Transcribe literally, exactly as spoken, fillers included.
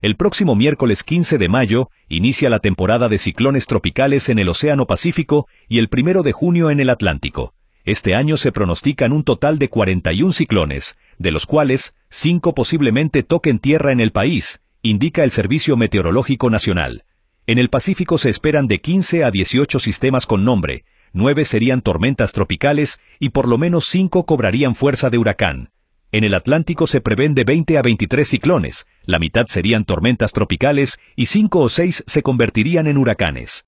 El próximo miércoles quince de mayo inicia la temporada de ciclones tropicales en el Océano Pacífico y el primero de junio en el Atlántico. Este año se pronostican un total de cuarenta y un ciclones, de los cuales cinco posiblemente toquen tierra en el país, indica el Servicio Meteorológico Nacional. En el Pacífico se esperan de quince a dieciocho sistemas con nombre, nueve serían tormentas tropicales y por lo menos cinco cobrarían fuerza de huracán. En el Atlántico se prevén de veinte a veintitrés ciclones, la mitad serían tormentas tropicales y cinco o seis se convertirían en huracanes.